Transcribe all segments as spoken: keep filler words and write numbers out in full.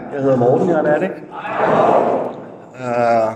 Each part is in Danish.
Jeg hedder Morten, jeg er Nadik. Uh,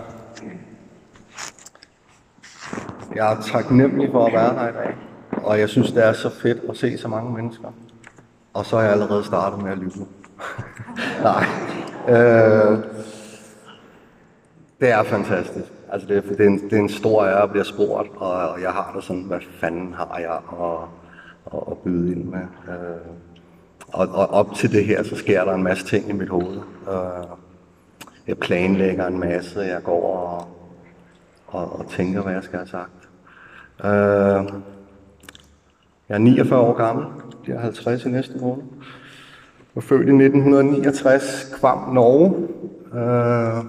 jeg er taknemmelig for at være her i dag, og jeg synes, det er så fedt at se så mange mennesker. Og så er jeg allerede startet med at lytte. Nej. Uh, det er fantastisk. Altså, det, er, det, er en, det er en stor ære at blive spurgt, og jeg har det sådan, hvad fanden har jeg at, at, at byde ind med. Uh, Og, og op til det her, så sker der en masse ting i mit hoved. Uh, jeg planlægger en masse, jeg går og, og, og tænker, hvad jeg skal have sagt. Uh, jeg er niogfyrre år gammel, jeg er halvtreds i næste måned. Jeg var født i nitten niogtres, Kvam, Norge. Uh,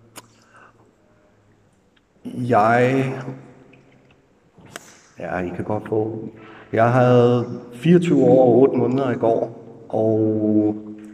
jeg... Ja, I kan godt få... Jeg havde fireogtyve år og otte måneder i går, og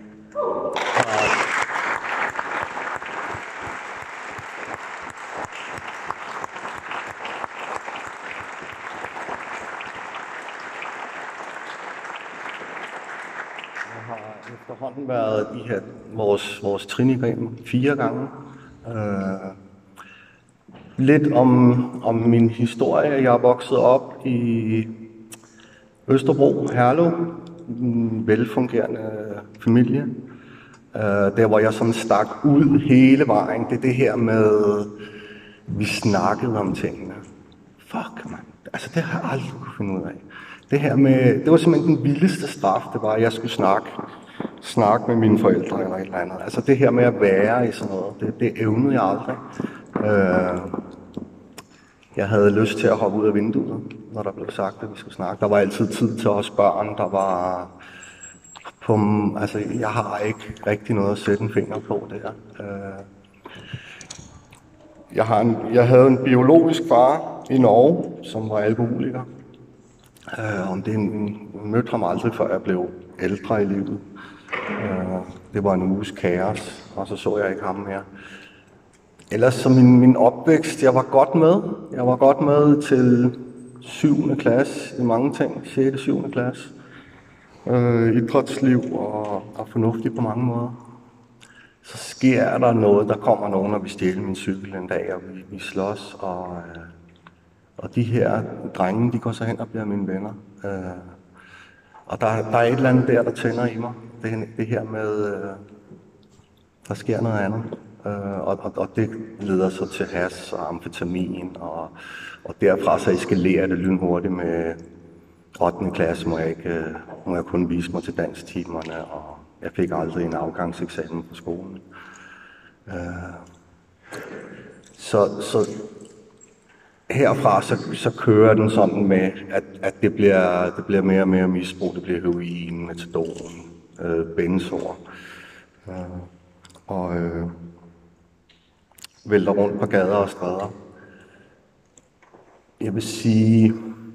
jeg har efterhånden været i her, vores, vores trinigrim fire gange. Uh, lidt om, om min historie. Jeg er vokset op i Østerbro, Herlev, en velfungerende familie. Uh, der hvor jeg sådan stak ud hele vejen, det er det her med, vi snakkede om tingene. Fuck, man. Altså det har jeg aldrig kunne finde ud af. Det her med, det var simpelthen den vildeste straf, det var, at jeg skulle snakke, snakke med mine forældre eller et eller andet. Altså det her med at være i sådan noget, det, det evnede jeg aldrig. Uh, Jeg havde lyst til at hoppe ud af vinduet, når der blev sagt, at vi skulle snakke. Der var altid tid til os børn, der var på... Altså, jeg har ikke rigtig noget at sætte en finger på der. Jeg, har en, jeg havde en biologisk far i Norge, som var alkoholiker. Om det en, mødte ham aldrig, før jeg blev ældre i livet. Det var en uges kaos, og så så jeg ikke ham mere. Ellers så min, min opvækst, jeg var godt med. Jeg var godt med til syvende klasse i mange ting. sjette syvende klasse. Øh, idrætsliv og, og fornuftig på mange måder. Så sker der noget, der kommer nogen, og vi stjæler min cykel en dag, og vi, vi slås. Og, øh, og de her drenge, de går så hen og bliver mine venner. Øh, og der, der er et eller andet der, der tænder i mig. Det, det her med, øh, der sker noget andet. Uh, og, og, og det leder så til has og amfetamin, og, og derfra så eskalerer det lynhurtigt med ottende klasse, må jeg, ikke, må jeg kun vise mig til dansktimerne, og jeg fik aldrig en afgangseksamen på skolen. Uh, så, så herfra så, så kører den sådan med, at, at det, bliver, det bliver mere og mere misbrug, det bliver heroin, metadon, uh, benzoer, uh, og uh, vælter rundt på gader og stræder. Jeg vil sige,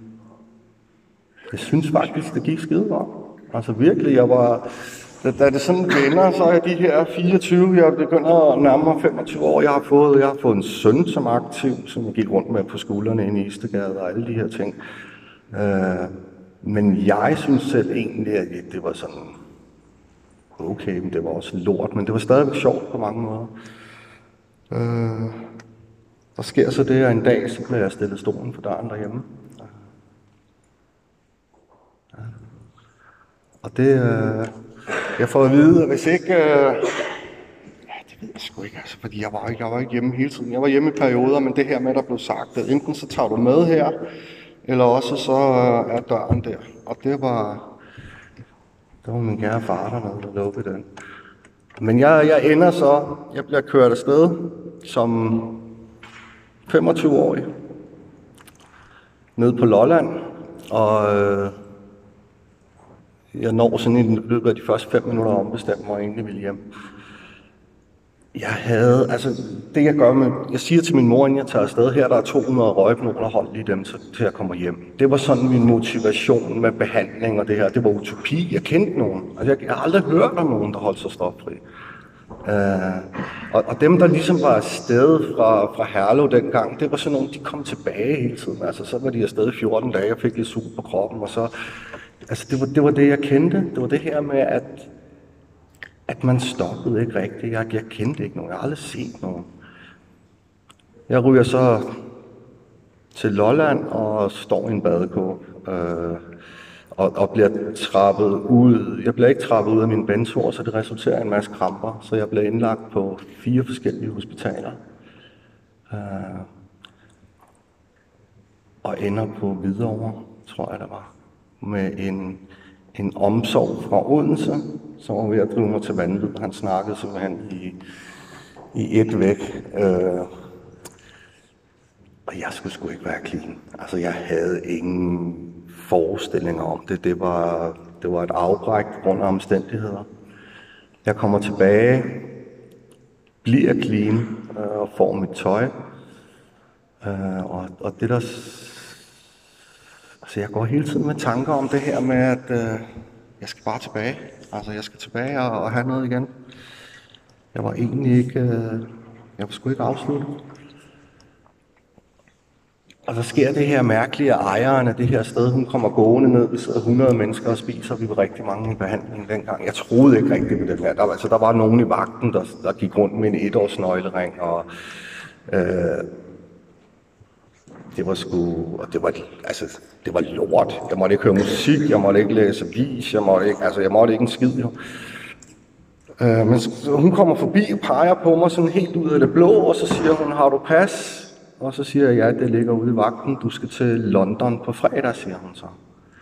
jeg synes faktisk, det gik skide godt. Altså virkelig, jeg var, da, da det sådan vender, så er jeg de her fireogtyve, jeg begynder at nærme mig femogtyve år. Jeg har fået, jeg har fået en søn som aktiv, som jeg gik rundt med på skuldrene inde i Istegade og alle de her ting. Uh, men jeg synes selv egentlig, at det var sådan, okay, men det var også lort, men det var stadigvæk sjovt på mange måder. Uh, der sker så det, at en dag, så bliver jeg stillet stolen for døren derhjemme. Uh, og det, uh, jeg får at vide, at hvis ikke, uh, ja, det ved jeg sgu ikke, altså, fordi jeg var, ikke, jeg var ikke hjemme hele tiden. Jeg var hjemme i perioder, men det her med, der blev sagt, at enten så tager du med her, eller også så uh, er døren der. Og det var, det var min kære far, der der lukkede den. Men jeg, jeg ender så, jeg bliver kørt afsted som femogtyve-årig ned på Lolland, og øh, jeg når sådan i løbet af de første fem minutter ombestemt mig, og egentlig ville hjem. Jeg havde, altså det jeg gør med, jeg siger til min mor, inden jeg tager afsted, her der er to hundrede røgknoner, hold lige dem til, til jeg kommer hjem. Det var sådan min motivation med behandling og det her, det var utopi, jeg kendte nogen. Altså jeg, jeg har aldrig hørt om nogen, der holdt sig stoffri. Uh, og, og dem der ligesom var afsted fra, fra Herlev dengang, det var sådan nogle, de kom tilbage hele tiden. Altså så var de afsted i fjorten dage, og fik lidt sug på kroppen, og så, altså det var, det var det jeg kendte. Det var det her med, at at man stoppede ikke rigtigt. Jeg, jeg kendte ikke nogen. Jeg har aldrig set nogen. Jeg ryger så til Lolland og står i en badekåbe. Øh, og, og bliver trappet ud. Jeg bliver ikke trappet ud af min bensår, så det resulterer i en masse kramper. Så jeg bliver indlagt på fire forskellige hospitaler. Øh, og ender på Hvidovre, tror jeg det var. Med en, en omsorg fra Odense, som var ved at drive mig til vanvid. Han snakkede simpelthen i, i et væk. Øh, og jeg skulle sgu ikke være clean. Altså, jeg havde ingen forestillinger om det. Det var, det var et afbræk rundt af omstændigheder. Jeg kommer tilbage, bliver clean øh, og får mit tøj. Øh, og, og det der... Altså, jeg går hele tiden med tanker om det her med, at øh, jeg skal bare tilbage. Altså, jeg skal tilbage og, og have noget igen. Jeg var egentlig ikke... Øh, jeg var sgu ikke afsluttet. Og så sker det her mærkelige, at ejeren af det her sted, hun kommer gående ned, vi sidder hundrede mennesker og spiser, vi var rigtig mange i behandling dengang. Jeg troede ikke rigtigt på det her. Der var, altså, der var nogen i vagten, der, der gik rundt med en etårsnøglering, og øh, det var sgu, og det var, altså, det var lort. Jeg måtte ikke høre musik, jeg måtte ikke læse avis, jeg måtte ikke, altså, jeg måtte ikke en skid, jo. Øh, men så, hun kommer forbi og peger på mig sådan helt ud af det blå, og så siger hun, har du pas? Og så siger jeg, ja, det ligger ude i vagten, du skal til London på fredag, siger hun så.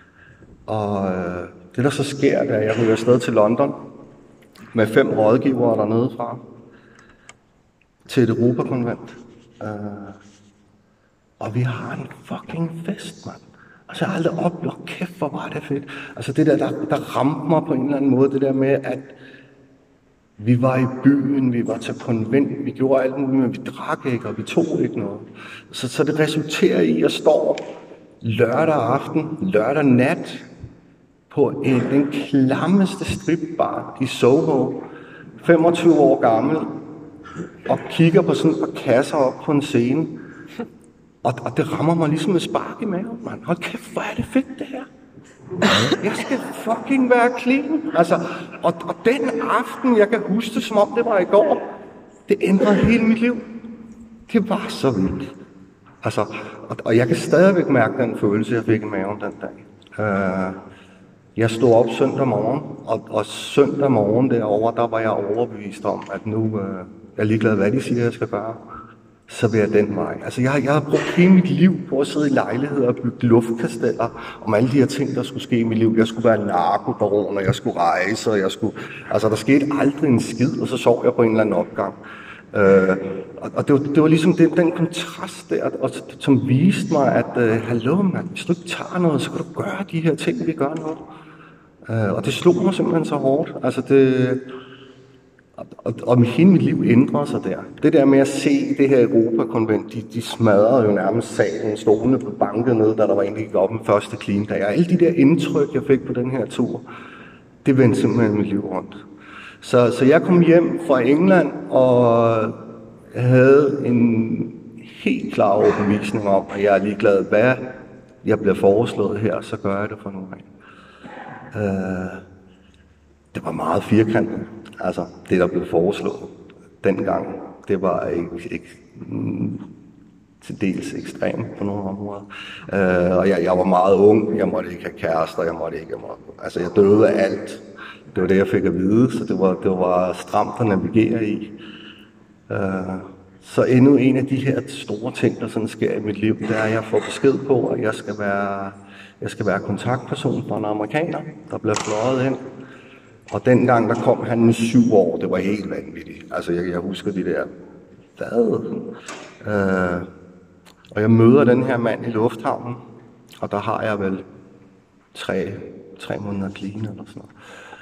Og øh, det der så sker, da jeg ryger afsted til London, med fem rådgivere dernede fra, til et Europakonvent. Øh, og vi har en fucking fest, mand. Altså, jeg har aldrig oplevet, kæft, hvor var det fedt. Altså, det der, der, der ramte mig på en eller anden måde, det der med, at vi var i byen, vi var til konvent, vi gjorde alt muligt, men vi drak ikke, og vi tog ikke noget. Så, så det resulterer i, at jeg står lørdag aften, lørdag nat, på en, den klammeste stripbar i Soho, femogtyve år gammel, og kigger på sådan et par kasser op på en scene. Og, og det rammer mig ligesom et spark i maven, mand. Hold kæft, hvor er det fedt, det her. Jeg skal fucking være clean. Altså, og, og den aften, jeg kan huske det, som om det var i går, det ændrede hele mit liv. Det var så vildt. Altså, og, og jeg kan stadigvæk mærke den følelse, jeg fik i maven den dag. Uh, jeg stod op søndag morgen, og, og søndag morgen derovre, der var jeg overbevist om, at nu uh, jeg er ligeglad, hvad de siger, jeg skal gøre. Så vil jeg den vej. Altså, jeg, jeg har brugt hele mit liv på at sidde i lejligheder og bygge luftkasteller om alle de her ting, der skulle ske i mit liv. Jeg skulle være narkobaron, og jeg skulle rejse, og jeg skulle... Altså, der skete aldrig en skid, og så sov jeg på en eller anden opgang. Øh, og og det, var, det var ligesom den, den kontrast der, og, som viste mig, at øh, hallo, man, hvis du ikke tager noget, så kan du gøre de her ting, vi gør nu. Øh, og det slog mig simpelthen så hårdt. Altså, det... Og, og hele mit liv ændrede sig der. Det der med at se det her Europakonvent, de, de smadrede jo nærmest salen, stolene på banket ned, da der var en, der gik op den første clean dag. Og alle de der indtryk, jeg fik på den her tur, det vendte simpelthen mit liv rundt. Så, så jeg kom hjem fra England og havde en helt klar overbevisning om, at jeg er ligeglad, hvad jeg bliver foreslået her, så gør jeg det for nu af. Uh, det var meget firkantet. Altså, det der blev foreslået dengang, det var ikke, ikke mm, til dels ekstremt på nogle områder. Uh, og jeg, jeg var meget ung, jeg måtte ikke have kærester, jeg måtte ikke, jeg måtte, altså jeg døde af alt. Det var det, jeg fik at vide, så det var, det var stramt at navigere i. Uh, så endnu en af de her store ting, der sådan sker i mit liv, det er, at jeg får besked på, at jeg skal være, jeg skal være kontaktperson for en amerikaner, der bliver fløjet ind. Og dengang, der kom han i syv år, det var helt vanvittigt. Altså, jeg, jeg husker de der, hvad? Øh, og jeg møder den her mand i lufthavnen, og der har jeg vel tre, tre måneder clean eller sådan noget.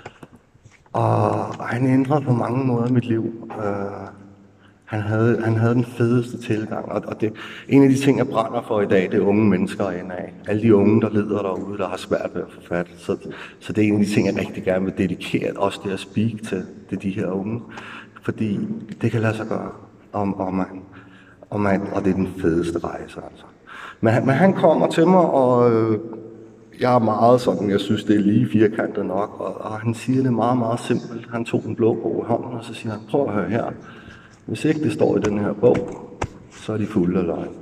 Og, og han ændrede på mange måder mit liv. Øh, han, havde, han havde den fedeste tilgang, og, og det, en af de ting, jeg brænder for i dag, det er unge mennesker indad. Alle de unge, der lider derude, der har svært ved at få fat. Så, så det er en af de ting, jeg rigtig gerne vil dedikere, også det at speak til, til de her unge. Fordi det kan lade sig gøre, og, og, man, og, man, og det er den fedeste rejse, altså. Men, men han kommer til mig, og øh, jeg er meget sådan, jeg synes, det er lige firkantet nok, og, og han siger det meget, meget simpelt. Han tog en blå bog i hånden, og så siger han, prøv at høre her. Hvis ikke det står i den her bog, så er de fulde af løgn.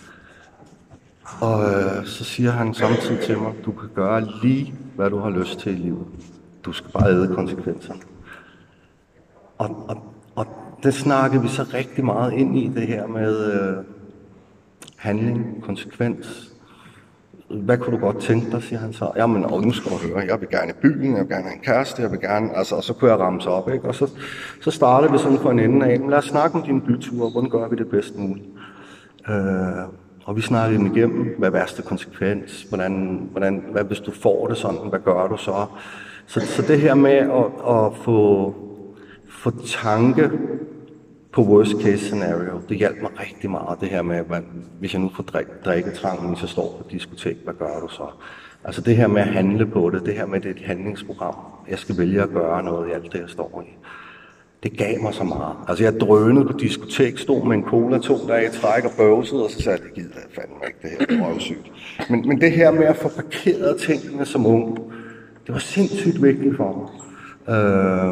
Og øh, så siger han samtidig til mig, du kan gøre lige, hvad du har lyst til i livet. Du skal bare æde konsekvenserne. Og, og, og det snakkede vi så rigtig meget ind i, det her med øh, handling, konsekvens. Hvad kunne du godt tænke dig, siger han så. Jamen, og nu skal du høre, jeg vil gerne i byen, jeg vil gerne have en kæreste, jeg vil gerne, altså, og så kunne jeg ramme sig op, ikke? Og så, så startede vi sådan for en ende af, lad os snakke om dine byture, hvordan gør vi det bedst muligt. Øh, og vi snakkede den igennem, hvad er værste konsekvens, hvordan, hvordan, hvad hvis du får det sådan, hvad gør du så? Så, så det her med at, at få, få tanke på worst case scenario, det hjalp mig rigtig meget, det her med, hvad, hvis jeg nu får drik, drikketrangen, hvis jeg står på diskotek, hvad gør du så? Altså det her med at handle på det, det her med det er et handlingsprogram, jeg skal vælge at gøre noget i alt det, jeg står i. Det gav mig så meget. Altså jeg drønede på diskotek, stod med en cola to dage i træk og bøvsede, og så sagde jeg, det gider jeg fandme ikke, det her er røvsygt. Men, men det her med at få parkeret tingene som ung, det var sindssygt vigtigt for mig. Øh,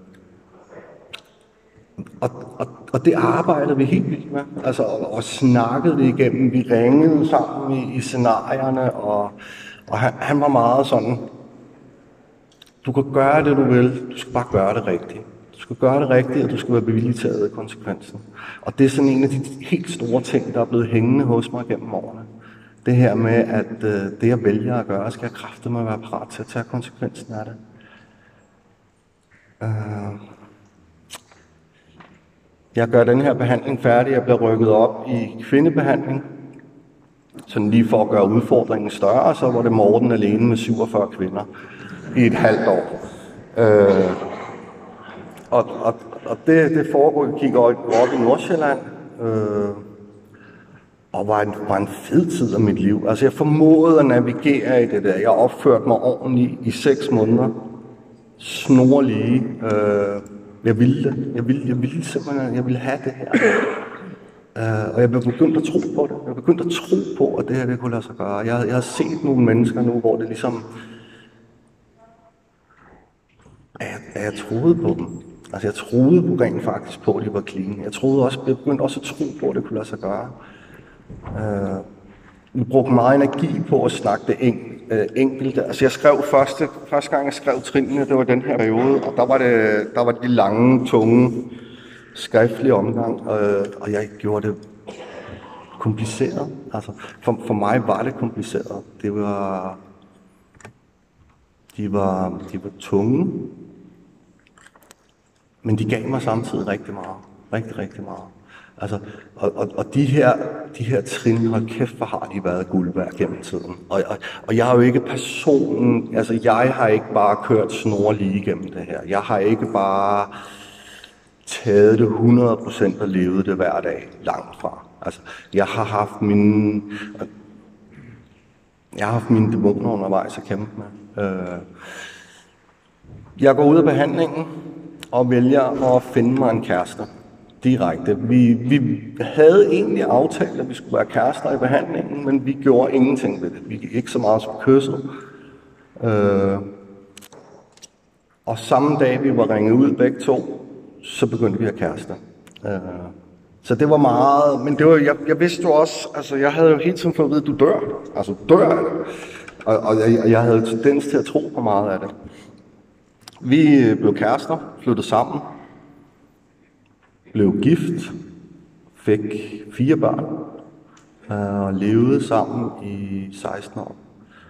Og, og, og det arbejdede vi helt vildt med, altså, og, og snakkede det igennem. Vi ringede sammen i, i scenarierne, og, og han, han var meget sådan, du kan gøre det, du vil, du skal bare gøre det rigtigt. Du skal gøre det rigtigt, og du skal være bevillig til at æde konsekvensen. Og det er sådan en af de helt store ting, der er blevet hængende hos mig gennem årene. Det her med, at øh, det jeg vælger at gøre, skal jeg kræfte mig at være parat til at tage konsekvensen af det. Øh... Jeg gør den her behandling færdig, jeg bliver rykket op i kvindebehandling. Sådan lige for at gøre udfordringen større, så var det Morten alene med syvogfyrre kvinder i et halvt år. Øh, og og, og det, det foregår, jeg gik op i Nordsjælland, øh, og var en, var en fed tid af mit liv. Altså jeg formåede at navigere i det der. Jeg opførte mig ordentligt i seks måneder. Snorlige. Øh, Jeg ville det. Jeg ville, jeg ville simpelthen, jeg ville have det her. Uh, og jeg blev begyndt at tro på det. Jeg blev begyndt at tro på, at det her det kunne lade sig gøre. Jeg, jeg har set nogle mennesker nu, hvor det ligesom... At jeg, at jeg troede på dem. Altså jeg troede på rent faktisk på, at de var clean. Jeg troede også, jeg begyndte også at tro på, at det kunne lade sig gøre. Uh, vi brugte meget energi på at snakke det en, uh, enkelte. Altså jeg skrev første, første gang jeg skrev trinene, det var den her periode, og der var det, der var de lange, tunge, skriftlige omgang, uh, og jeg gjorde det kompliceret. Altså for, for mig var det kompliceret. Det var, de var, de var tunge, men de gav mig samtidig rigtig meget. Rigtig, rigtig meget. Altså, og, og, og de her, de her trin, hold kæft, hvor har de været guld værd gennem tiden. Og, og, og jeg har jo ikke personen, altså jeg har ikke bare kørt snor lige gennem det her. Jeg har ikke bare taget det hundrede procent og levet det hver dag, langt fra. Altså, jeg har haft mine, jeg har haft mine dæmoner undervejs at kæmpe med. Jeg går ud af behandlingen og vælger at finde mig en kæreste. Direkte. Vi, vi havde egentlig aftalt, at vi skulle være kærester i behandlingen, men vi gjorde ingenting ved det. Vi gik ikke så meget som kysset. Øh, og samme dag, vi var ringet ud begge to, så begyndte vi at kærester. Øh, så det var meget, men det var, jeg, jeg vidste jo også, altså jeg havde jo hele tiden fået at vide, at du dør. Altså dør af det. Og, og jeg, jeg havde tendens til at tro på meget af det. Vi blev kærester, flyttede sammen. Blev gift, fik fire børn og levede sammen i seksten år.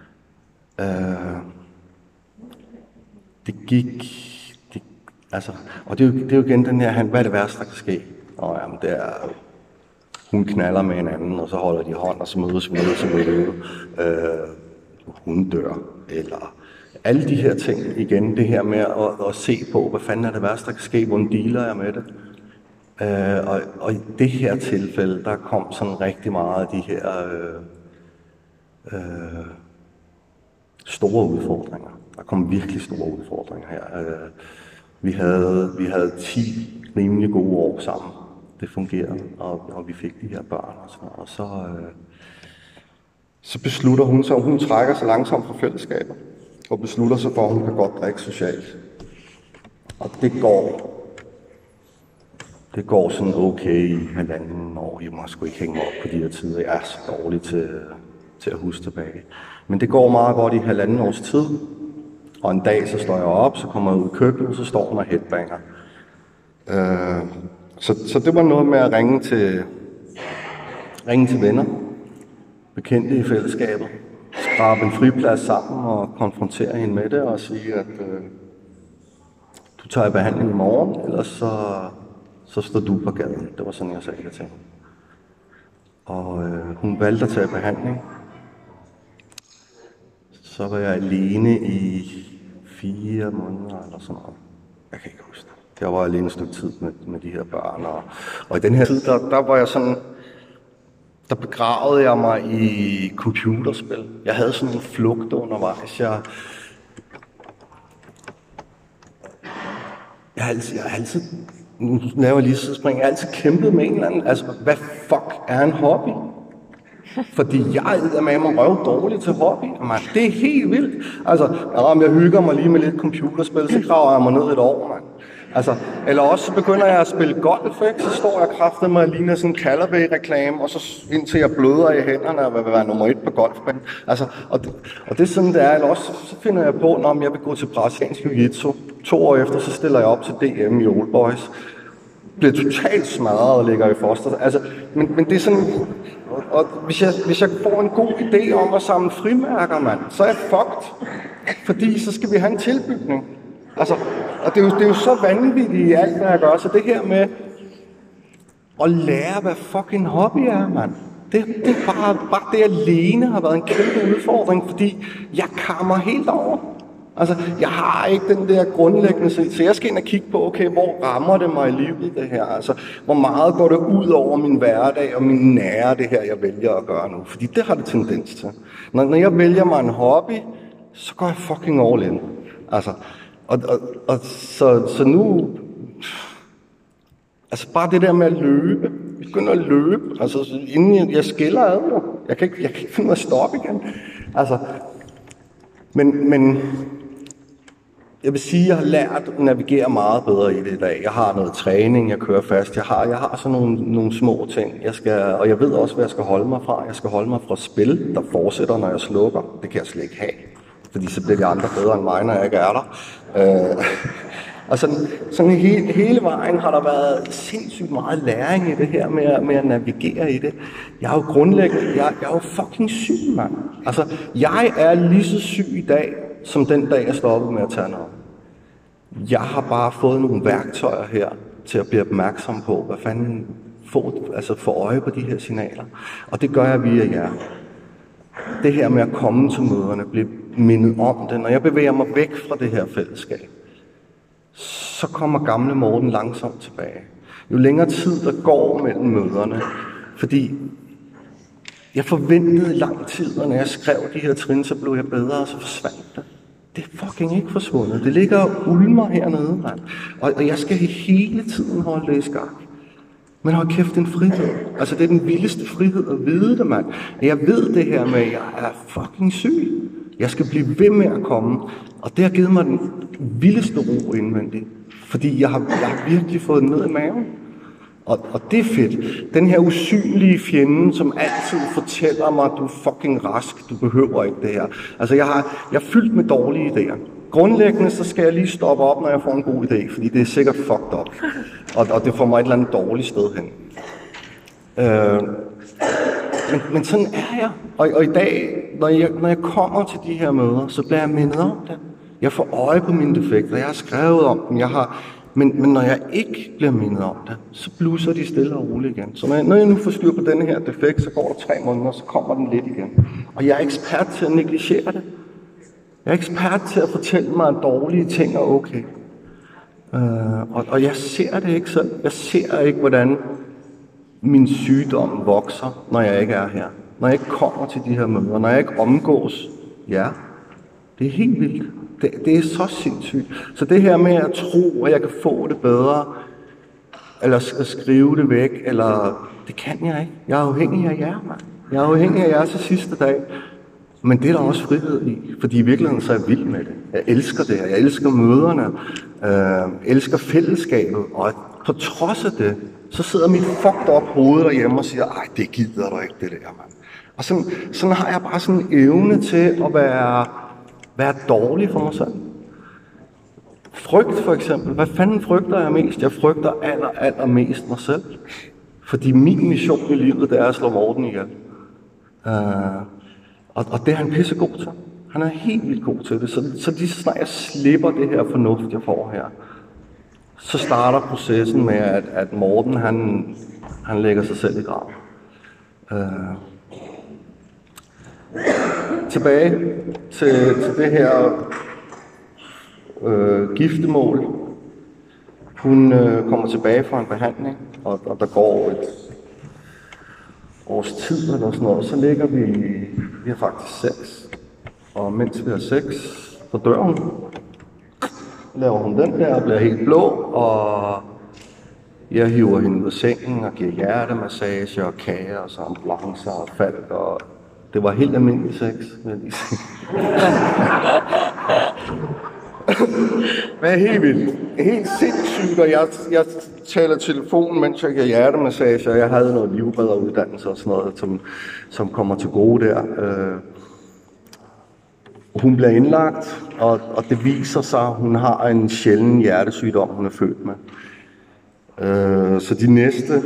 Det gik, det, altså, og det er, jo, det er jo igen den her, hvad er det værste, der kan ske? Og jamen, det er, hun knaller med hinanden, og så holder de hånd, og så mødes vi ud som vi lever. Øh, hun dør, eller alle de her ting igen, det her med at, at se på, hvad fanden er det værste, der kan ske, hvordan dealer jeg med det? Uh, og, og i det her tilfælde, der kom sådan rigtig meget af de her uh, uh, store udfordringer. Der kom virkelig store udfordringer her. Uh, vi, havde, vi havde ti rimelig gode år sammen. Det fungerede, og, og vi fik de her børn og sådan noget. Og så, uh, så beslutter hun sig, hun trækker sig langsomt fra fællesskabet, og beslutter sig for, at hun kan godt drikke socialt. Og det går, det går sådan okay i halvanden år. Jeg må sgu ikke hænge op på de her tider. Jeg er så dårlig til, til at huske tilbage. Men det går meget godt i halvanden års tid. Og en dag så står jeg op, så kommer jeg ud i køkkenet, og så står hun og headbanger. Øh, så, så det var noget med at ringe til, ringe til venner, bekendte i fællesskabet, skrabe en friplads sammen og konfrontere hende med det og sige, at øh, du tager i behandling i morgen, ellers så, så står du på gaden. Det var sådan, jeg sagde det til hende. Og øh, hun valgte at tage i behandling. Så var jeg alene i fire måneder eller sådan noget. Jeg kan ikke huske det. Jeg var alene et stykke tid med, med de her børn. Og, og i den her tid, der, der var jeg sådan... Der begravede jeg mig i computerspil. Jeg havde sådan en flugt undervejs. Jeg, jeg har altid... Jeg har altid nu laver jeg lige sidespring. Jeg har altid kæmpet med en eller anden... Altså, hvad fuck er en hobby? Fordi jeg er med mig røv dårligt til hobby. Man, det er helt vildt. Altså, om jeg hygger mig lige med lidt computerspil, så graver jeg mig ned et år, mand. Altså, eller også så begynder jeg at spille golf, ikke? Så står jeg kraftet med at ligne sådan en Callaway-reklame, og så indtil jeg bløder i hænderne og vil være nummer et på golfbanen. Altså, og det, og det er sådan, det er. Eller også så finder jeg på, når jeg vil gå til brasiliansk jiu-jitsu. To år efter, så stiller jeg op til D M i Old Boys. Bliver totalt smadret og ligger i foster. Altså, men, men det er sådan... Og, og hvis, jeg, hvis jeg får en god idé om at samle frimærker, mand, så er jeg fucked. Fordi så skal vi have en tilbygning. Altså, og det er, jo, det er jo så vanvittigt i alt, hvad jeg gør. Så det her med at lære, hvad fucking hobby er, mand. Det, det er bare, bare det alene har været en kæmpe udfordring, fordi jeg kammer helt over. Altså, jeg har ikke den der grundlæggende set, så jeg skal ind og kigge på, okay, hvor rammer det mig i livet, det her? Altså, hvor meget går det ud over min hverdag og min nære, det her, jeg vælger at gøre nu? Fordi det har det tendens til. Når, når jeg vælger mig en hobby, så går jeg fucking all in. Altså, og, og, og så, så nu... Altså, bare det der med at løbe. Jeg begynder at løbe, altså, inden jeg, jeg skiller ad, jo. Jeg kan ikke, jeg kan ikke finde mig at stoppe igen. Altså, men... men jeg vil sige, at jeg har lært at navigere meget bedre i det i dag. Jeg har noget træning, jeg kører fast. Jeg har, jeg har sådan nogle, nogle små ting, jeg skal, og jeg ved også, hvad jeg skal holde mig fra. Jeg skal holde mig fra spil, der fortsætter, når jeg slukker. Det kan jeg slet ikke have, fordi så bliver de andre bedre end mig, når jeg ikke er der. Øh, og sådan, sådan hele, hele vejen har der været sindssygt meget læring i det her med at, med at navigere i det. Jeg er jo grundlæggende, jeg, jeg er jo fucking syg, mand. Altså, jeg er lige så syg i dag, som den dag, jeg stoppede med at tage noget. Jeg har bare fået nogle værktøjer her til at blive opmærksom på, hvad fanden få, altså få øje på de her signaler. Og det gør jeg via jer. Det her med at komme til møderne, blive mindet om det. Når jeg bevæger mig væk fra det her fællesskab, så kommer gamle Morten langsomt tilbage. Jo længere tid der går mellem møderne, fordi jeg forventede lang tid, og når jeg skrev de her trin, så blev jeg bedre, og så forsvandt det. Det er fucking ikke forsvundet. Det ligger og ulmer hernede, mand. Og, og jeg skal hele tiden holde det i skak. Men hold kæft, en frihed. Altså, det er den vildeste frihed at vide det, mand. Jeg ved det her med, at jeg er fucking syg. Jeg skal blive ved med at komme. Og det har givet mig den vildeste ro indvendigt. Fordi jeg har, jeg har virkelig fået ned i maven. Og, og det er fedt. Den her usynlige fjende, som altid fortæller mig, at du er fucking rask, du behøver ikke det her. Altså, jeg har jeg er fyldt med dårlige idéer. Grundlæggende, så skal jeg lige stoppe op, når jeg får en god idé, fordi det er sikkert fucked up. Og, og det får mig et eller andet dårligt sted hen. Øh, men, men sådan er jeg. Og, og i dag, når jeg, når jeg kommer til de her møder, så bliver jeg mindet om det. Jeg får øje på mine defekter, jeg har skrevet om dem, jeg har... Men, men når jeg ikke bliver mindet om det, så bluser de stille og roligt igen. Så når jeg, når jeg nu får styr på denne her defekt, så går der tre måneder, så kommer den lidt igen. Og jeg er ekspert til at negligere det. Jeg er ekspert til at fortælle mig, at dårlige ting er okay. Øh, og, og jeg ser det ikke selv. Jeg ser ikke, hvordan min sygdom vokser, når jeg ikke er her. Når jeg ikke kommer til de her møder, når jeg ikke omgås. Ja, det er helt vildt. Det, det er så sindssygt. Så det her med at tro, at jeg kan få det bedre, eller at skrive det væk, eller det kan jeg ikke. Jeg er afhængig af jer, mand. Jeg er afhængig af jer til sidste dag. Men det er der også frihed i, fordi i virkeligheden så er jeg vild med det. Jeg elsker det her. Jeg elsker møderne. Jeg øh, elsker fællesskabet. Og på trods af det, så sidder mit fucked up hoved derhjemme og siger, ej, det gider du ikke, det der, mand. Og sådan, sådan har jeg bare sådan en evne til at være, være dårlig for mig selv. Frygt for eksempel. Hvad fanden frygter jeg mest? Jeg frygter aller, aller mest mig selv. Fordi min mission i livet, det er at slå Morten ihjel. Uh, og, og det er han pissegod til. Han er helt vildt god til det. Så, så lige så snart jeg slipper det her fornuft, jeg får her, så starter processen med, at, at Morten, han, han lægger sig selv i graven. Uh, tilbage til, til det her uh, giftemål. Hun uh, kommer tilbage fra en behandling, og, og der går et års tid eller sådan noget, så ligger vi, vi har faktisk sex. Og mens vi har sex, så dør hun. Laver hun den der og bliver helt blå, og jeg hiver hende ud af sengen og giver hjertemassage og kager og ambulancer og falk, og det var helt almindelig sex, vil jeg lige sige. Men helt vildt. Helt sindssygt, og jeg, jeg taler telefon, mens jeg giver hjertemassage, og jeg havde noget livredderuddannelse og sådan noget, som, som kommer til gode der. Øh, hun bliver indlagt, og, og det viser sig, at hun har en sjælden hjertesygdom, hun er født med. Øh, så de næste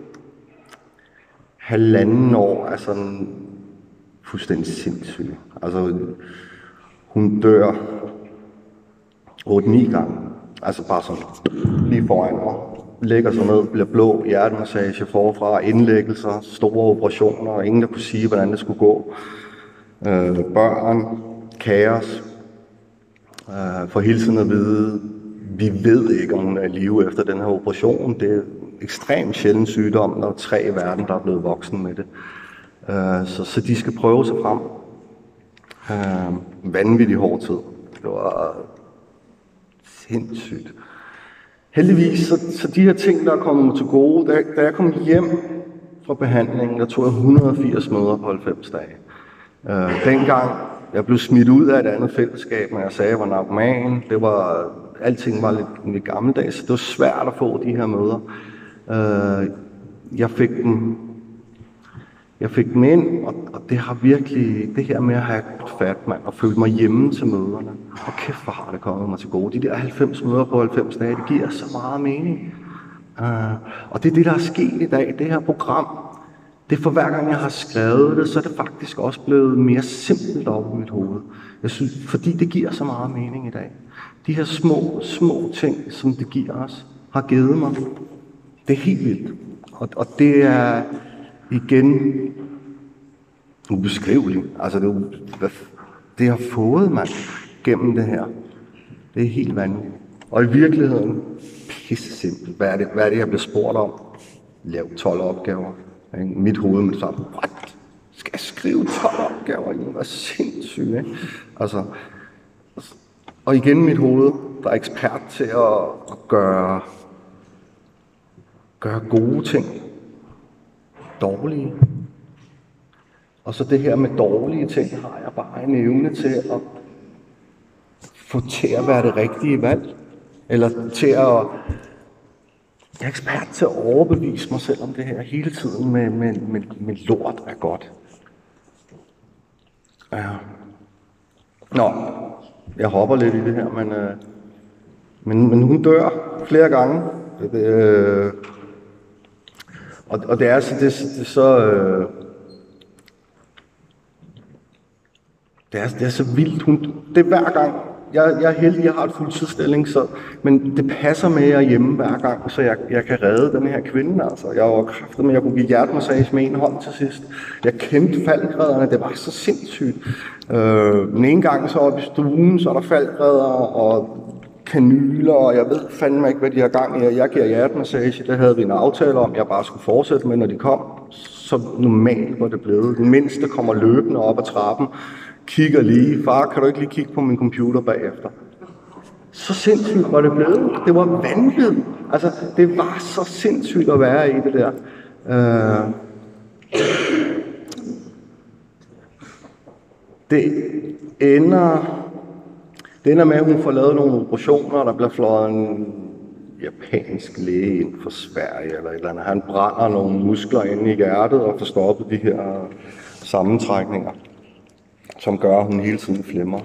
halvanden år er sådan fuldstændig sindssygt. Altså, hun dør otte ni gange. Altså bare sådan lige foran mig. Lægger sig ned, bliver blå, hjertemassage forfra, indlæggelser, store operationer, ingen der kunne sige, hvordan det skulle gå. Øh, børn, kaos. Øh, for hele tiden at vide, vi ved ikke, om hun er i live efter den her operation. Det er ekstremt sjælden sygdom, der er tre i verden, der er blevet voksen med det. Øh, så, så de skal prøve sig frem. Øh, vanvittig hård tid. Det var sindssygt. Heldigvis, så, så de her ting, der er kommet mig til gode, da, da jeg kom hjem fra behandlingen, der tog jeg et hundrede og firs møder på halvfems dage. Øh, dengang jeg blev smidt ud af et andet fællesskab, når jeg sagde, at jeg var narkoman, det var, alting var lidt, lidt gammeldags, så det var svært at få de her møder. Øh, jeg fik dem Jeg fik dem ind, og, og det har virkelig, det her med at have fat, mand, og føle mig hjemme til møderne. Og kæft, hvor har det kommet mig til gode. De der halvfems møder på halvfems dage, det giver så meget mening. Uh, og det er det, der er sket i dag. Det her program, det er for hver gang jeg har skrevet det, så er det faktisk også blevet mere simpelt op i mit hoved. Jeg synes, fordi det giver så meget mening i dag. De her små, små ting, som det giver os, har givet mig. Det er helt vildt. Og, og det er igen ubeskriveligt. Altså det, hvad, det har fået mig gennem det her. Det er helt vanvittigt. Og i virkeligheden, pisse simpelt. Hvad er det, hvad er det jeg bliver spurgt om? Lav tolv opgaver. Mit hoved med sådan, what? Skal jeg skrive tolv opgaver? Det var sindssygt, ikke? Altså, og igen mit hoved, der er ekspert til at, at gøre, gøre gode ting dårlige. Og så det her med dårlige ting, har jeg bare en evne til at få til at være det rigtige valg. Eller til at... Jeg er ekspert til at overbevise mig selv om det her hele tiden med, med, med, med lort er godt. Ja. Nå, jeg hopper lidt i det her, men, øh, men, men hun dør flere gange. Det, øh, og, og det er så... Det, det, så øh, det, er, det er så vildt. Hun, det er hver gang... Jeg, jeg er heldig, jeg har et fuldtidsstilling, så, men det passer med, at jeg er hjemme hver gang, så jeg, jeg kan redde den her kvinde. Altså. Jeg var kraftet med, at jeg kunne give hjertemassage med en hånd til sidst. Jeg kendte faldgræderne, det var så sindssygt. Øh, den ene gang så oppe i stuen, så er der faldgræder og kanyler, og jeg ved fandme ikke, hvad de har gang i. Jeg giver hjertemassage, det havde vi en aftale om, jeg bare skulle fortsætte med, når de kom. Så normalt var det blevet. Den mindste kommer løbende op ad trappen, kigger lige, far, kan du ikke lige kigge på min computer bagefter? Så sindssygt var det blevet. Det var vanvittigt. Altså, det var så sindssygt at være i det der. Øh... det ender, det ender med, at hun får lavet nogle operationer, og der bliver fløjet en japansk læge ind fra Sverige, eller et eller andet. Han brænder nogle muskler inde i hjertet og får stoppet de her sammentrækninger, som gør, at hun hele tiden flimmer.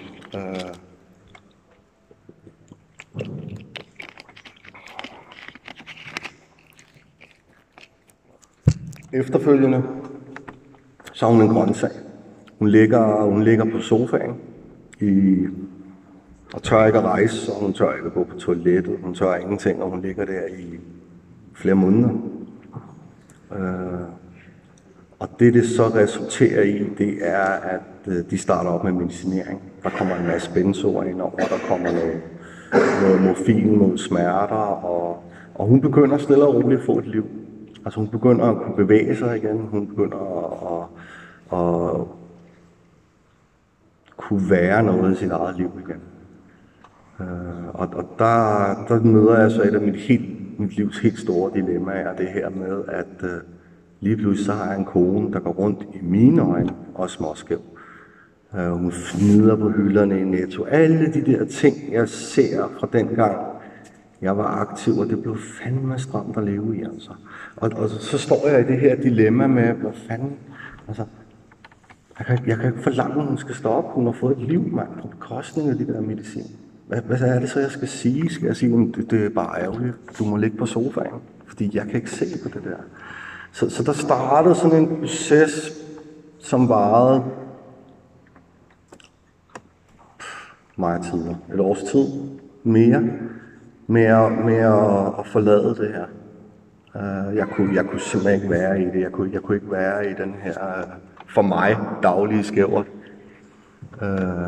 Efterfølgende, så er hun en grøntsag. Hun ligger, hun ligger på sofaen i, og tør ikke at rejse, og hun tør ikke at gå på toilettet. Hun tør ingenting, og hun ligger der i flere måneder. Øh, og det, det så resulterer i, det er, at de starter op med medicinering. Der kommer en masse benzoer ind over, der kommer noget, noget morfin mod smerter, og, og hun begynder stille og roligt at få et liv. Altså hun begynder at kunne bevæge sig igen, hun begynder at, at, at kunne være noget i sit eget liv igen. Og, og der, der møder jeg så et af mit, helt, mit livs helt store dilemmaer, det her med, at uh, lige pludselig så har jeg en kone, der går rundt i mine øjne og småskæv. Uh, hun fnider på hylderne i Netto. Alle de der ting, jeg ser fra den gang, jeg var aktiv, og det blev fandme stramt at leve i, altså. Og, og så står jeg i det her dilemma med, hvad fanden, altså, jeg kan, jeg kan ikke forlange, at hun skal stoppe. Hun har fået et liv, mand, på bekostning af de der medicin. Hvad, hvad er det så, jeg skal sige? Skal jeg sige, at det, det er bare ærgerligt, du må ligge på sofaen, fordi jeg kan ikke se på det der. Så, så der startede sådan en proces, som varede meget tider, et års tid mere, med at, med at, at forlade det her. Uh, jeg, kunne, jeg kunne simpelthen ikke være i det. Jeg kunne, jeg kunne ikke være i den her, uh, for mig, daglige skævert. Uh,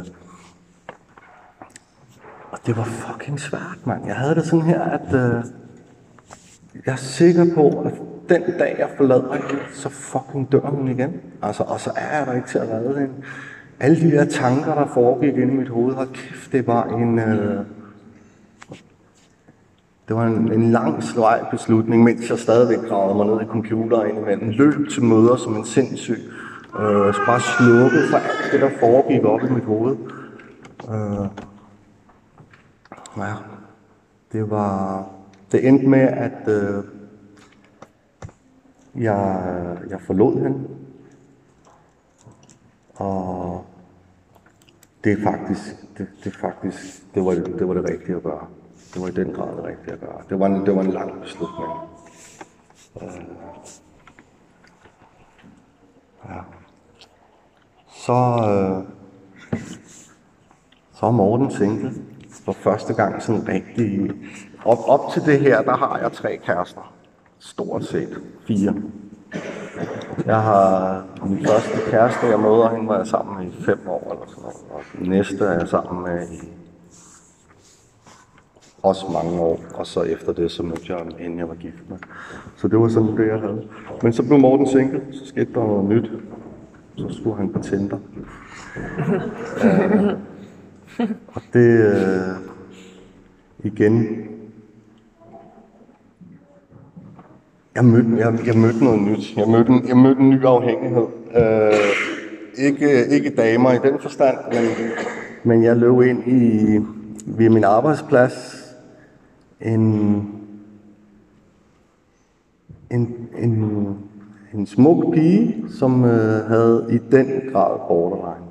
og det var fucking svært, mand. Jeg havde det sådan her, at uh, jeg er sikker på, at den dag jeg forlader hende, så fucking dør hun igen. Altså, og så er jeg der ikke til at redde hende. Alle de der tanker, der foregik inde i mit hoved, hold kæft, det var en... Uh, Det var en, en lang, svej beslutning, mens jeg stadigvæk gravede mig ned i computeren indimellem. Løb til møder som en sindssyg. Øh, bare slukket for alt det, der foregik op i mit hoved. Øh, ja, det var... Det endte med, at øh, jeg, jeg forlod hende. Og det er faktisk... Det, det, faktisk, det, var, det, det var det rigtige at gøre. Det var i den grad det rigtige at gøre. Det var en, det var en lang beslutning. Uh, ja. Så, uh, så er Morten single. For første gang sådan rigtig... Op, op til det her, der har jeg tre kærester. Stort set. Fire. Jeg har min første kæreste, jeg møder hende, var jeg sammen med i fem år eller sådan noget. Og den næste er jeg sammen med i også mange år, og så efter det, så mødte jeg hende, jeg var gift med. Så det var sådan det, jeg havde. Men så blev Morten single, så skete der noget nyt. Så skulle han på Tinder. uh, og det, uh, igen, jeg mødte, jeg, jeg mødte noget nyt. Jeg mødte en, jeg mødte en ny afhængighed. Uh, ikke, ikke damer i den forstand, men, men jeg løb ind i, via min arbejdsplads, En, en, en, en smuk pige, som øh, havde i den grad borderline.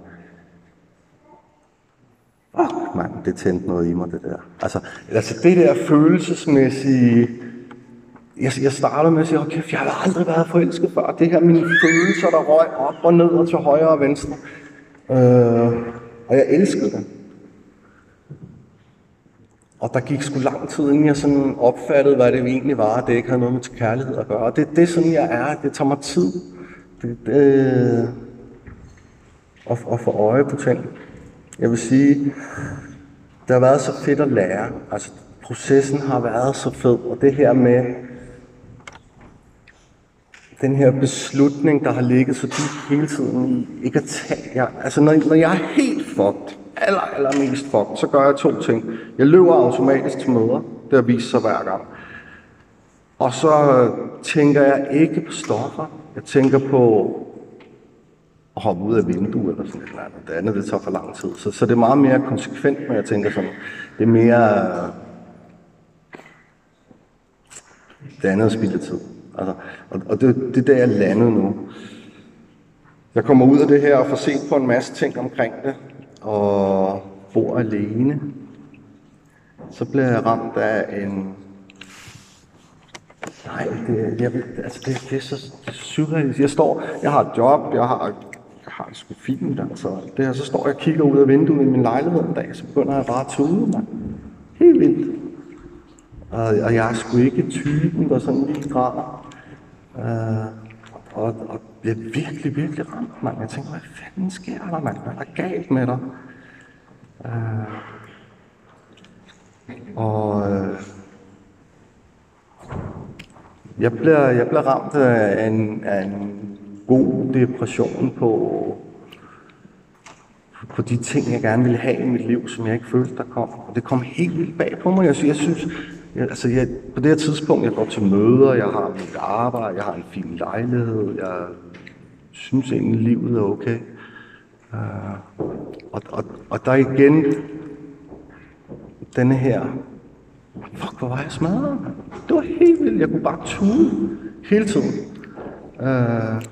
Fuck, mand, det tændte noget i mig, det der. Altså, altså det der følelsesmæssige... Jeg, jeg startede med at sige, okay, jeg har aldrig været forelsket før. Det her, mine følelser, der røg op og ned og til højre og venstre. Øh, og jeg elskede det. Og der gik sgu lang tid, inden jeg sådan opfattede, hvad det egentlig var, at det ikke havde noget med kærlighed at gøre. Og det, det er sådan, jeg er. Det tager mig tid det, det, at, at få øje på ting. Jeg vil sige, det har været så fedt at lære. Altså, processen har været så fed. Og det her med den her beslutning, der har ligget så dybt hele tiden i, ikke at tage... Jeg, altså, når, når jeg er helt fucked, aller, allermest fucked, så gør jeg to ting. Jeg løber automatisk til møder. Det har vist sig hver gang. Og så tænker jeg ikke på stoffer. Jeg tænker på at hoppe ud af vinduet eller sådan et eller andet. Det andet, det tager for lang tid. Så, så det er meget mere konsekvent, når jeg tænker sådan, det er mere, det andet er spild af tid. Altså, og, og det, det er der, jeg landede nu. Jeg kommer ud af det her og får set på en masse ting omkring det, og bor alene. Så bliver jeg ramt af en... Nej, det, jeg, altså det, det er så surrealistisk. Jeg står, jeg har et job, jeg har, jeg har det sgu fint, altså. Det her, så står jeg og kigger ud af vinduet i min lejlighed en dag, så begynder jeg bare at tude, mand. Helt vildt. Og, og jeg er sgu ikke typen, der sådan lige græder. Uh, og, og jeg er virkelig, virkelig ramt, mand. Jeg tænker, hvad fanden sker der, mand? Hvad er der galt med dig? Uh, og uh, jeg, bliver, jeg bliver ramt af en, af en god depression på, på de ting, jeg gerne ville have i mit liv, som jeg ikke følte, der kom. Og det kom helt vildt bag på mig. Jeg, jeg synes, jeg, altså jeg, på det her tidspunkt, jeg går til møder, jeg har mit arbejde, jeg har en fin lejlighed, jeg synes egentlig, livet er okay. Uh, og, og, og der er igen denne her, fuck, hvor var jeg smadret. Det var helt vildt, jeg kunne bare tude hele tiden. Uh,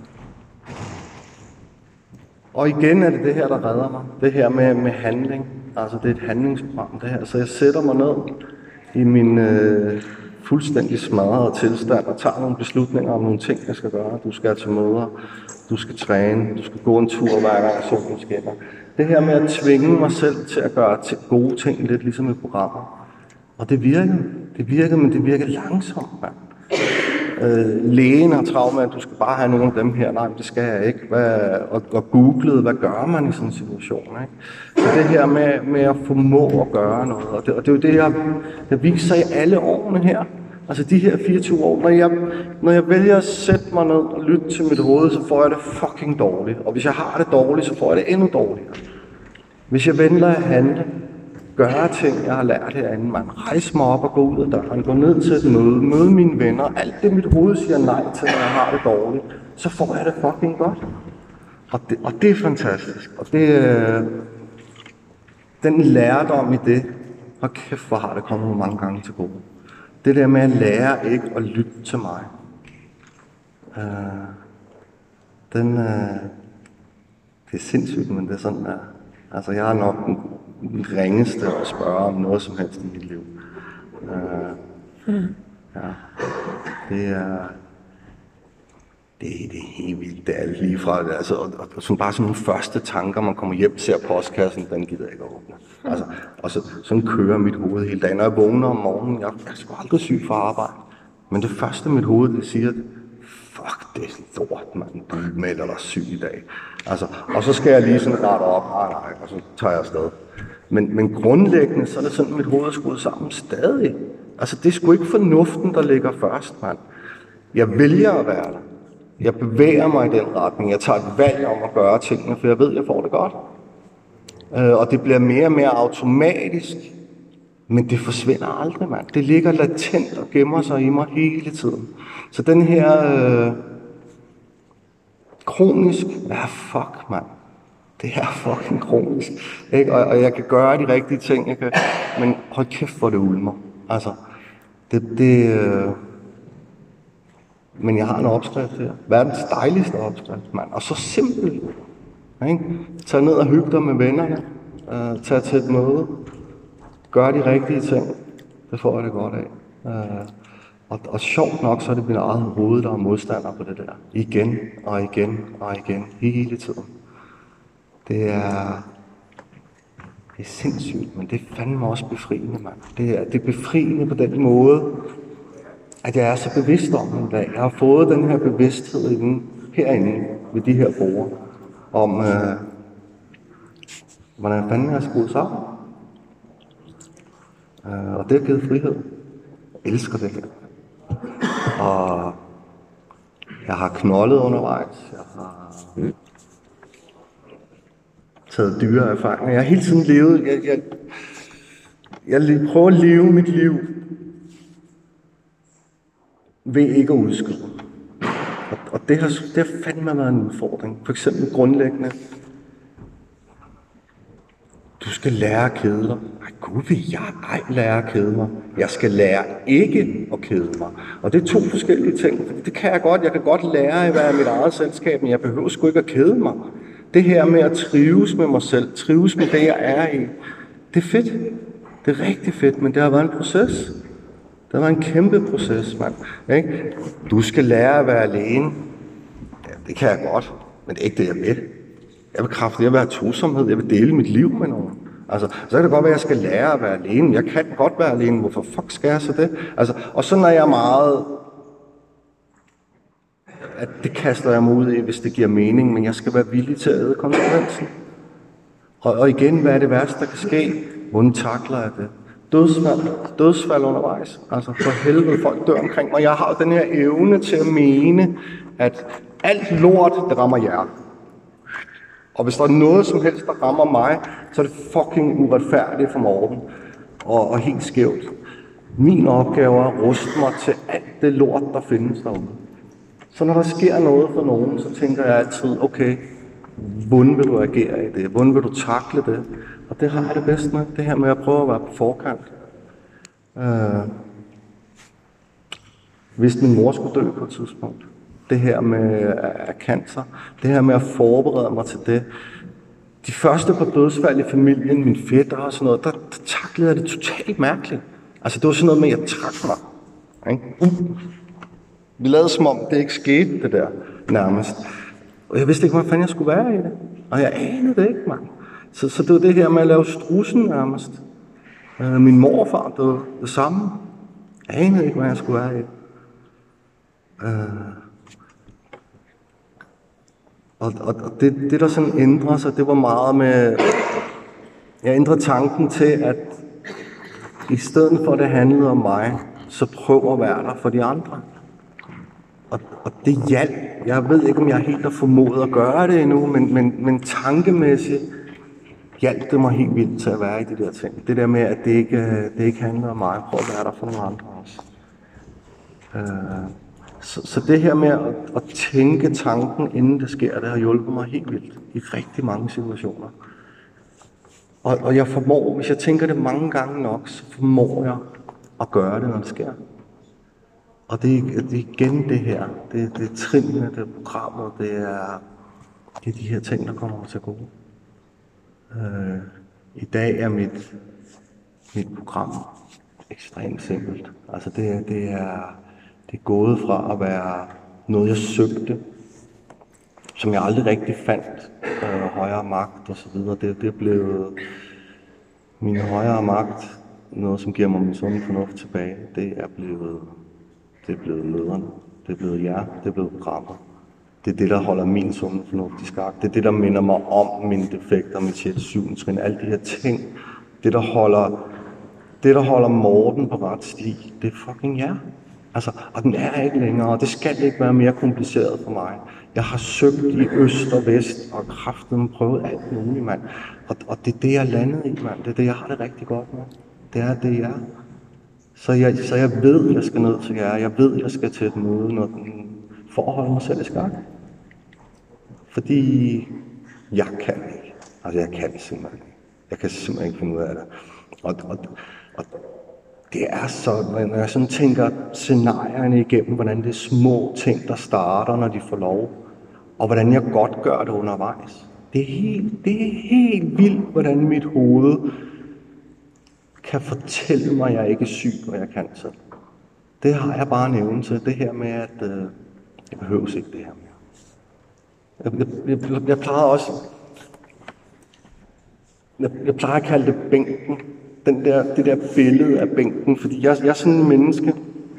og igen er det det her, der redder mig. Det her med, med handling. Altså det er et handlingsprogram, det her. Så jeg sætter mig ned i min øh, fuldstændig smadrede tilstand og tager nogle beslutninger om nogle ting, jeg skal gøre. Du skal til møder, du skal træne, du skal gå en tur hver gang solen skinner. Det her med at tvinge mig selv til at gøre gode ting, lidt ligesom i programmer. Og det virkede. Det virkede, men det virkede langsomt, mand. Øh, lægen har travlt med, at du skal bare have nogle af dem her. Nej, det skal jeg ikke. Hvad, og, og googlede, hvad gør man i sådan en situation? Ikke? Så det her med, med at formå at gøre noget, og det, og det er jo det, jeg, der viser sig i alle årene her. Altså de her fireogtyve år, når jeg, når jeg vælger at sætte mig ned og lytte til mit hoved, så får jeg det fucking dårligt. Og hvis jeg har det dårligt, så får jeg det endnu dårligere. Hvis jeg venter at handle, gøre ting, jeg har lært herinde, man rejse mig op og gå ud af døren, gå ned til et møde, møde mine venner, alt det mit hoved siger nej til, når jeg har det dårligt, så får jeg det fucking godt. Og det, og det er fantastisk. Og det, øh, den lærdom i det, og kæft, hvor har det kommet mange gange til gode. Det der med at lære ikke at lytte til mig, øh, den, øh, det er sindssygt, men det er sådan, der. Altså jeg har nok den, den ringeste at spørge om noget som helst i mit liv. Øh, mm. Ja, det er, det, det er helt vildt, det er alt lige fra det. Altså, og, og sådan bare sådan nogle første tanker, man kommer hjem, ser postkassen, den gider jeg ikke at åbne. Altså, og så, sådan kører mit hoved hele dagen. Når jeg vågner om morgenen, jeg, jeg er sgu aldrig syg for arbejde. Men det første mit hoved, det siger, fuck, det er lort, man, du melder dig syg i dag. Altså, og så skal jeg lige sådan rette op, nej, nej, og så tager jeg afsted. Men, men grundlæggende, så er det sådan, mit hoved er skruet sammen stadig. Altså, det er sgu ikke fornuften, der ligger først, mand. Jeg vælger at være der. Jeg bevæger mig i den retning. Jeg tager et valg om at gøre tingene, for jeg ved, jeg får det godt. Øh, og det bliver mere og mere automatisk. Men det forsvinder aldrig, mand. Det ligger latent og gemmer sig i mig hele tiden. Så den her øh, kronisk, ja fuck, mand. Det er fucking kronisk. Ikke? Og, og jeg kan gøre de rigtige ting, jeg kan, men hold kæft, hvor det ulmer. Altså, det, det øh, men jeg har en opskrift her. Verdens dejligste opskrift, mand. Og så simpelt. Ikke? Tag ned og hygge dig med vennerne. Uh, tag til et møde. Gør de rigtige ting. Det får jeg det godt af. Uh, og, og sjovt nok, så er det min eget hoved, der er modstander på det der. Igen og igen og igen. Hele tiden. Det er... Det er sindssygt, men det er fandme også befriende, mand. Det er, det er befriende på den måde, at jeg er så bevidst om den dag. Jeg har fået den her bevidsthed inden, herinde ved de her borde, om øh, hvordan fanden jeg er skruet sammen. Øh, og det har givet frihed. Jeg elsker det her. Og jeg har knoldet undervejs. Jeg har taget dyre erfaringer. Jeg har hele tiden levet. Jeg, jeg, jeg prøver at leve mit liv ved ikke at udskyde. Og og det, har, det har fandme været en udfordring. For eksempel grundlæggende. Du skal lære at kede dig. Ej, gud vil jeg ej lære at kede mig. Jeg skal lære ikke at kede mig. Og det er to forskellige ting. Det kan jeg godt. Jeg kan godt lære at være i mit eget selskab, men jeg behøver sgu ikke at kede mig. Det her med at trives med mig selv, trives med det, jeg er i, det er fedt. Det er rigtig fedt, men det har været en proces. Det har været en kæmpe proces, mand. Ikke? Du skal lære at være alene. Ja, det kan jeg godt, men det er ikke det, jeg vil. Jeg vil kraftigt, jeg vil have tosomhed, jeg vil dele mit liv med nogen. Altså, så kan det godt være, at jeg skal lære at være alene. Jeg kan godt være alene, hvorfor fuck skal jeg så det? Altså, og sådan er jeg meget, at det kaster jeg mig ud i, hvis det giver mening, men jeg skal være villig til at æde konsekvensen. Og, og igen, hvad er det værste, der kan ske? Hvordan takler jeg det? Dødsfald, dødsfald undervejs. Altså, for helvede, folk dør omkring mig. Jeg har den her evne til at mene, at alt lort, det rammer jer. Og hvis der er noget som helst, der rammer mig, så er det fucking uretfærdigt for Morten. Og, og helt skævt. Min opgave er at ruste mig til alt det lort, der findes derude. Så når der sker noget for nogen, så tænker jeg altid, okay, hvordan vil du agere i det? Hvordan vil du takle det? Og det har jeg det bedst med, det her med at prøve at være på forkant. Uh, hvis min mor skulle dø på et tidspunkt, det her med uh, cancer, det her med at forberede mig til det. De første par dødsfald i familien, min fætter og sådan noget, der, der taklede jeg det totalt mærkeligt. Altså det var sådan noget med, at jeg trak mig. Ikke? Uh. Vi lavede som om, det ikke skete, det der nærmest. Og jeg vidste ikke, hvad fanden jeg skulle være i det. Og jeg anede det ikke, mand. Så, så det var det her med at lave strussen nærmest. Uh, min morfar, det var det samme. Jeg anede ikke, hvad jeg skulle være i det. Uh, og og, og det, det, der sådan ændrede sig, det var meget med... Jeg ændrede tanken til, at i stedet for, at det handlede om mig, så prøv at være der for de andre. Og, og det hjalp. Jeg ved ikke, om jeg helt har formået at gøre det endnu, men, men, men tankemæssigt hjalp det mig helt vildt til at være i de der ting. Det der med, at det ikke, det ikke handler om mig. Prøv at være der for nogle andre også. Uh, så, så det her med at, at tænke tanken, inden det sker, det har hjulpet mig helt vildt i rigtig mange situationer. Og, og jeg formår, hvis jeg tænker det mange gange nok, så formår jeg at gøre det, når det sker. Og det, det er igen det her. Det, det er trinene, det er programmet, det er, det er de her ting, der kommer mig til gode. Uh, I dag er mit, mit program ekstremt simpelt. Altså det, det, er, det er gået fra at være noget, jeg søgte, som jeg aldrig rigtig fandt, uh, højere magt og så videre. Det, det er blevet min højere magt, noget som giver mig min sunde fornuft tilbage. Det er blevet, det er blevet møderne, det er blevet jer, det er blevet programmer. Det er det, der holder min sunde fornuft i skak. Det er det, der minder mig om mine defekter, mit sjette syvende trin, alle de her ting. Det, der holder, det, der holder Morten på ret sti, det er fucking jer. Altså, og den er ikke længere, og det skal ikke være mere kompliceret for mig. Jeg har søgt i øst og vest, og kraften prøvet alt muligt, mand. Og, og det er det, jeg landede i, mand. Det er det, jeg har det rigtig godt med. Det er det, jeg er. Så jeg, så jeg ved, jeg skal ned til jer. Jeg ved, jeg skal til et møde, når den, for at holde mig selv i skak. Fordi jeg kan ikke. Altså, jeg kan simpelthen ikke. Jeg kan simpelthen ikke finde ud af det. Og, og, og det er sådan, når jeg sådan tænker scenarierne igennem, hvordan det er små ting, der starter, når de får lov, og hvordan jeg godt gør det undervejs. Det er helt, det er helt vildt, hvordan mit hoved kan fortælle mig, at jeg ikke er syg, og jeg kan selv. Det har jeg bare en evne til. Det her med, at øh, jeg behøver ikke det her mere. Jeg, jeg, jeg, jeg plejer også... Jeg, jeg plejer at kalde det bænken. Den der, det der billede af bænken. Fordi jeg, jeg er sådan en menneske.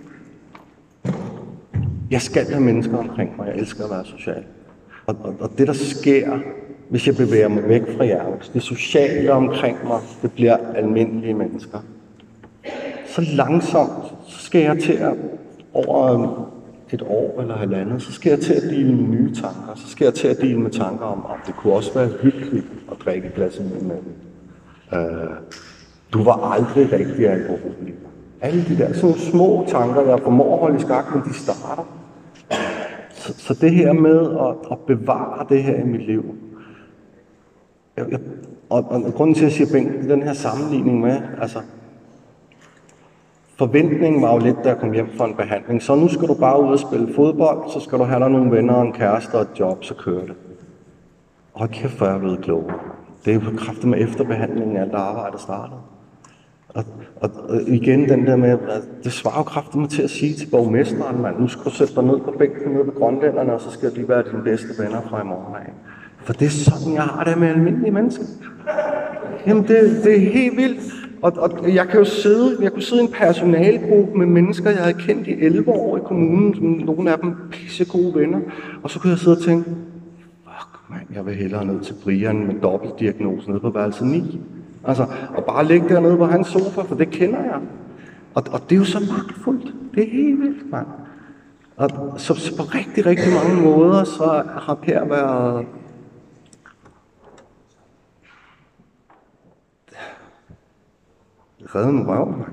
Jeg skal have mennesker omkring mig. Jeg elsker at være social. Og, og, og det, der sker, hvis jeg bevæger mig væk fra jer, det sociale omkring mig, det bliver almindelige mennesker. Så langsomt, så skal jeg til at over et år eller halvandet, så skal jeg til at dele med nye tanker. Så skal jeg til at dele med tanker om, at det kunne også være hyggeligt at drikke et glas med hinanden. Uh, du var aldrig rigtig alkoholiker. Alle de der sådan små tanker, jeg formår at holde i skak, men de starter. Så, så så det her med at, at bevare det her i mit liv, jeg, jeg, og, og grunden til, at jeg siger Bengt, den her sammenligning med, altså, forventningen var jo lidt, da jeg kom hjem fra en behandling, så nu skal du bare ud og spille fodbold, så skal du have dig nogle venner og en kæreste og et job, så kører det. Og kæft, hvor er jeg blevet klogere. Det er jo kraftigt med efterbehandlingen af alt arbejdet startede. Og, og, og igen den der med, at det svarer jo kraftigt mig til at sige til borgmesteren, mand, nu skal du sætte dig ned på bænken nede ved Grønlænderne, og så skal de være dine bedste venner fra i morgen af. For det er sådan, jeg har det med almindelige mennesker. Jamen, det, det er helt vildt. Og, og jeg kan jo sidde, jeg kunne sidde i en personalegruppe med mennesker, jeg havde kendt i elleve år i kommunen, som nogle af dem pissegode venner, og så kunne jeg sidde og tænke, fuck mand, jeg vil hellere ned til Brian med dobbeltdiagnose nede på værelse ni. Altså, og bare ligge dernede på hans sofa, for det kender jeg. Og, og det er jo så magtfuldt. Det er helt vildt, mand. Og så, så på rigtig, rigtig mange måder, så har Per været redde en røv, mand.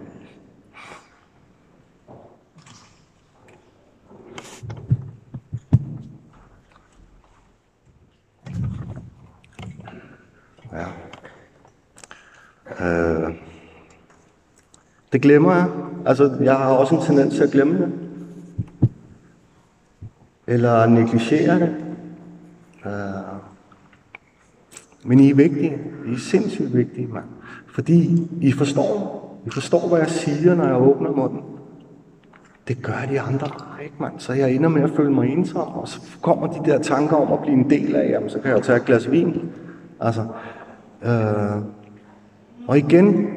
Ja. Øh. Det glemmer jeg. Altså, jeg har også en tendens til at glemme det. Eller negligere det. Øh. Men I er vigtige. I er sindssygt vigtige, mand. Fordi I forstår, I forstår, hvad jeg siger, når jeg åbner munden. Det gør de andre ikke, mand. Så jeg ender med at føle mig ensom, og så kommer de der tanker om at blive en del af, jamen, så kan jeg jo tage et glas vin. Altså, øh, og igen,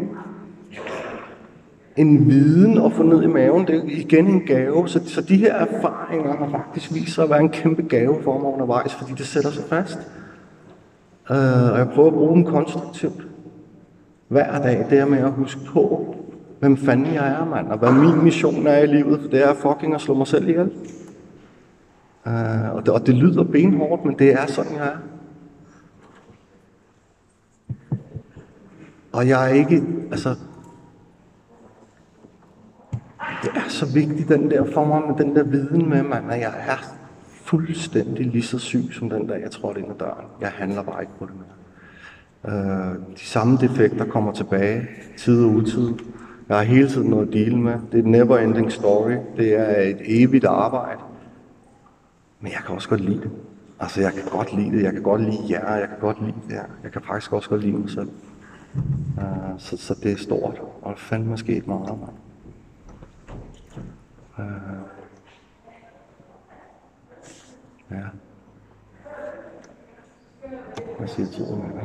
en viden at få ned i maven, det er igen en gave. Så, så de her erfaringer har faktisk vist sig at være en kæmpe gave for mig undervejs, fordi det sætter sig fast. Øh, og jeg prøver at bruge dem konstruktivt. Hver dag, det er med at huske på, hvem fanden jeg er, mand, og hvad min mission er i livet, for det er fucking at slå mig selv ihjel. Uh, og, det, og det lyder benhårdt, men det er sådan, jeg er. Og jeg er ikke, altså, det er så vigtigt, den der for mig, med den der viden med, mand, at jeg er fuldstændig lige så syg, som den dag, jeg trådte ind ad døren. Jeg handler bare ikke på det mere. Uh, de samme defekter kommer tilbage, tid og utid. Jeg har hele tiden noget at deal med. Det er et never ending story. Det er et evigt arbejde. Men jeg kan også godt lide det. Altså, jeg kan godt lide det. Jeg kan godt lide jer. Jeg kan godt lide det her. Jeg kan faktisk også godt lide mig selv. Uh, så, så det er stort. Og det fandme sket meget, mand. Uh, ja. Hvad siger tiden, mand?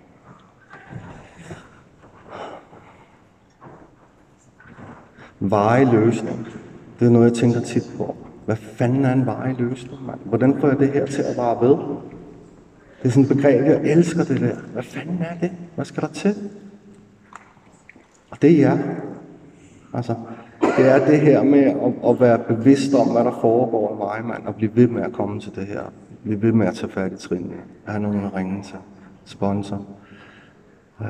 Varig løsning. Det er noget, jeg tænker tit på. Hvad fanden er en varig løsning, mand? Hvordan får jeg det her til at vare ved? Det er sådan et begreb, jeg elsker det der. Hvad fanden er det? Hvad skal der til? Og det er jer. Altså, det er det her med at, at være bevidst om, hvad der foregår i mig, mand, og blive ved med at komme til det her. Blive ved med at tage fat i trinene. Jeg har nogen at ringe til. Sponsor. Uh...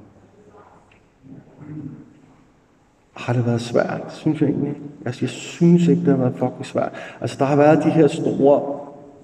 Har det været svært? Det synes jeg egentlig. Altså, jeg synes ikke, det har været fucking svært. Altså, der har været de her store,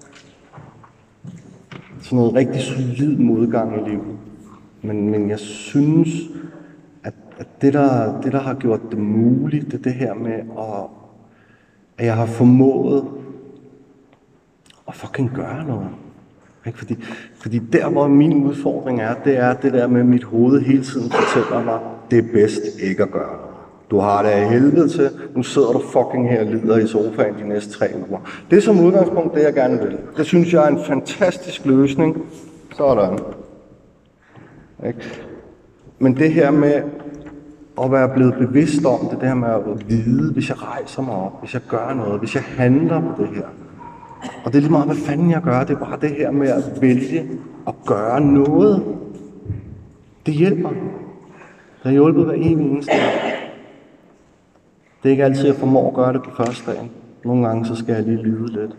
sådan noget rigtig solid modgang i livet. Men, men jeg synes, at, at det, der, det, der har gjort det muligt, det er det her med, at, at jeg har formået at fucking gøre noget. Ikke? Fordi, fordi der, hvor min udfordring er, det er det der med, at mit hoved hele tiden fortæller mig, det er bedst ikke at gøre noget. Du har det af helvede til. Nu sidder du fucking her og lider i sofaen de næste tre uger. Det er som udgangspunkt det, jeg gerne vil. Det synes jeg er en fantastisk løsning. Sådan. Ikke? Men det her med at være blevet bevidst om det, det her med at vide, hvis jeg rejser mig op, hvis jeg gør noget, hvis jeg handler på det her. Og det er lige meget, hvad fanden jeg gør. Det er bare det her med at vælge at gøre noget. Det hjælper. Det har hjulpet hver evig eneste dag. Det er ikke altid, jeg formår at gøre det på første dagen. Nogle gange, så skal jeg lige lide lidt.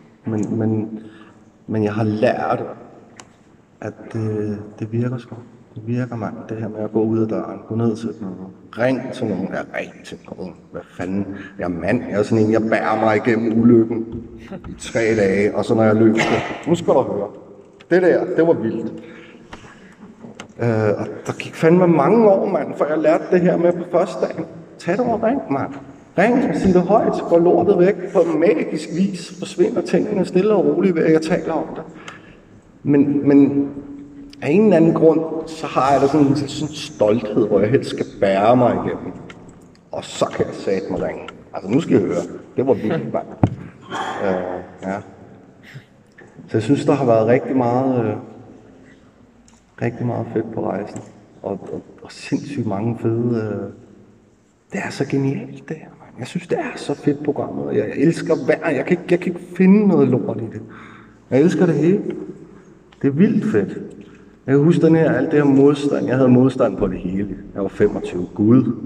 Men, men, men jeg har lært, at det, det virker sgu. Det virker, mand. Det her med at gå ud af døren, gå ned til nogen, ring til nogen, ja, ring til nogen. Hvad fanden? Jeg er mand. Jeg er sådan en, jeg bærer mig igennem ulykken i tre dage, og så når jeg løber det. Nu skal du høre. Det der, det var vildt. Øh, og der gik fandme mange år, mand, for jeg lærte det her med på første dagen. Tag det over ring, mand. Ring, sig det højt, gå lortet væk. På magisk vis forsvinder tingene stille og roligt, ved at jeg taler om det. Men, men af en eller anden grund, så har jeg da sådan en sådan stolthed, hvor jeg helst skal bære mig igennem. Og så kan jeg sætte mig ringe. Altså, nu skal I høre. Det var vildt, mand. Øh, ja. Så jeg synes, der har været rigtig meget, øh, rigtig meget fedt på rejsen. Og, og, og sindssygt mange fede... Øh, det er så genialt, det her. Jeg synes, det er så fedt programmet. Jeg, jeg elsker hver... Jeg kan, ikke, jeg kan ikke finde noget lort i det. Jeg elsker det hele. Det er vildt fedt. Jeg kan huske den her, alt det her modstand. Jeg havde modstand på det hele. Jeg var femogtyve. Gud.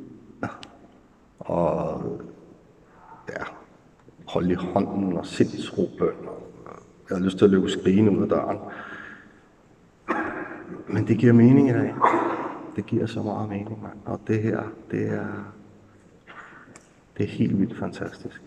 Og ja, hold i hånden og sindsrobøn. Jeg havde lyst til at løbe skrigende ud af døren. Men det giver mening i dag. Det giver så meget mening, mand. Og det her, det er, det er helt vildt fantastisk.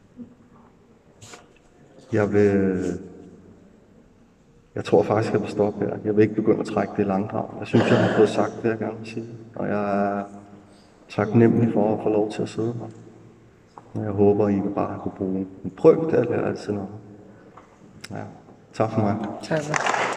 Jeg vil... Jeg tror faktisk, jeg vil stoppe her. Jeg vil ikke begynde at trække det i langdrag. Jeg synes, jeg har fået sagt det, jeg gerne vil sige. Og jeg er taknemmelig for at få lov til at sidde her. Jeg håber, I vil bare kunne bruge en brøkdel eller altid noget. Ja. Tak for mig. Tak.